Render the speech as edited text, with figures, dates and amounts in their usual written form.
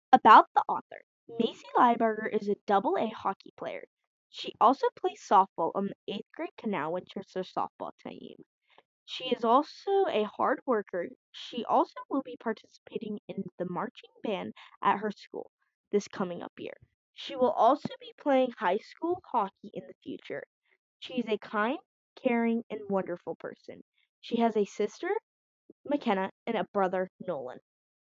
About the author, Macy Lieberger is a double-A hockey player. She also plays softball on the 8th grade Canal Winchester softball team. She is also a hard worker. She also will be participating in the marching band at her school this coming up year. She will also be playing high school hockey in the future. She is a kind, caring, and wonderful person. She has a sister, McKenna, and a brother, Nolan.